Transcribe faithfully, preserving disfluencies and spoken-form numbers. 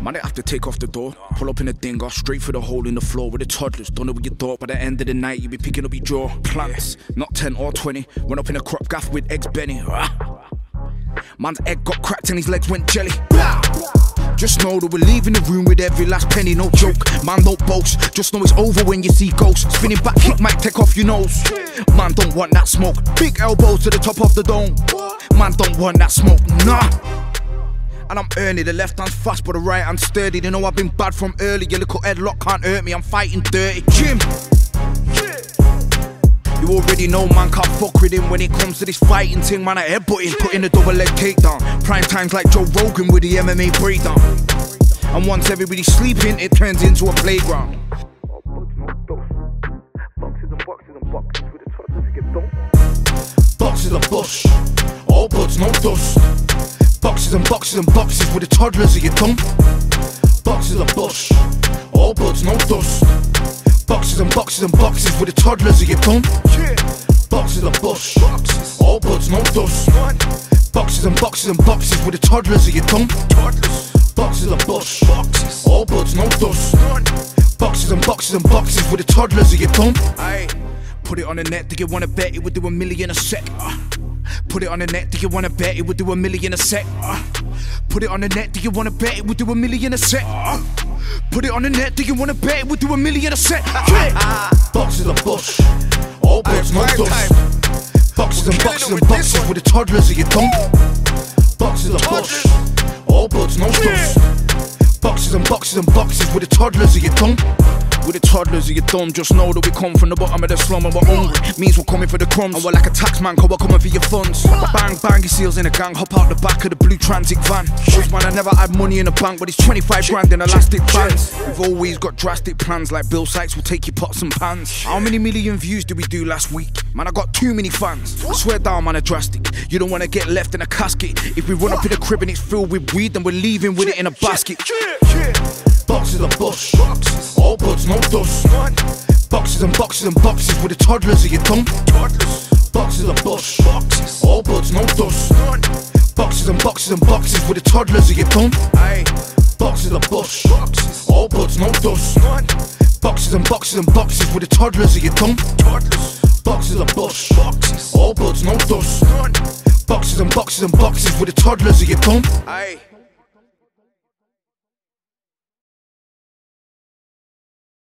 Man, I have to take off the door, pull up in a dinger, straight through the hole in the floor with the toddlers. Don't know what you thought, by the end of the night you be picking up your jaw. Plants, not ten or twenty, went up in a crop gaff with eggs Benny. Man's egg got cracked and his legs went jelly. Just know that we're leaving the room with every last penny, no joke. Man, don't boast, just know it's over when you see ghosts. Spinning back kick might take off your nose. Man, don't want that smoke, big elbows to the top of the dome. Man, don't want that smoke, nah. And I'm early, the left hand's fast but the right hand's sturdy. They know I've been bad from early, your little headlock can't hurt me, I'm fighting dirty. Jim, you already know man can't fuck with him when it comes to this fighting thing. Man, I headbutt him, put in a double leg takedown. Prime times like Joe Rogan with the M M A breakdown. And once everybody's sleeping, it turns into a playground. Boxes of bush, all buds, no dust. Boxes and boxes and boxes with the toddlers, are you dumb? Boxes of bush, all buds, no dust. Boxes and boxes and boxes with the toddlers, are you dumb? Boxes of bush, all buds, no dust. Boxes and boxes and boxes with the toddlers, are you dumb? Boxes of bush, all buds, no dust. Boxes and boxes and boxes with the toddlers, are you dumb? Aye. Put it on the net, do you wanna bet it would do a million a sec? Uh, put it on the net, do you wanna bet it would do a million a sec? Uh, put it on the net, do you wanna bet it would do a million a sec? Uh, put it on the net, do you wanna bet it would do a million a sec? Yeah. Boxes of bush, all buds, no dust. Boxes and boxes and boxes with the toddlers, are you dumb? Boxes of bush, all buds, no dust. Boxes and boxes and boxes with the toddlers, are you dumb? With the toddlers, are you dumb? Just know that we come from the bottom of the slum and we're hungry. Means we're coming for the crumbs. And we're like a tax man, cause we're coming for your funds. Bang, bang, your seals in a gang, hop out the back of the blue transit van. Cause man, I never had money in the bank, but it's twenty-five grand in elastic bands. We've always got drastic plans, like Bill Sykes will take your pots and pans. How many million views did we do last week? Man, I got too many fans. I swear down, man, are drastic. You don't wanna get left in a casket. If we run up in a crib and it's filled with weed, then we're leaving with it in a basket. Boxes of bush, all buds, no dust. Boxes and boxes and boxes with the toddlers, are you dumb? Boxes of bush, all buds, no dust. Boxes and boxes and boxes with the toddlers, are you dumb? Boxes of bush, all buds, no dust. Boxes and boxes and boxes with the toddlers, are you dumb? Boxes of bush, all buds, no dust. Boxes and boxes and boxes with the toddlers, are you dumb?